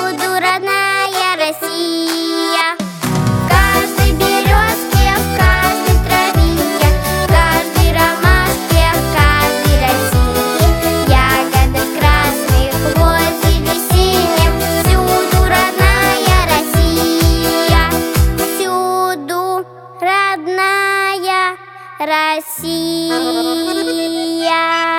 родная Россия. В каждой березке, в каждой травинке, в каждой ромашке, в каждой росинке, ягодах красных, гвозди весенних, всюду родная Россия, всюду родная Россия.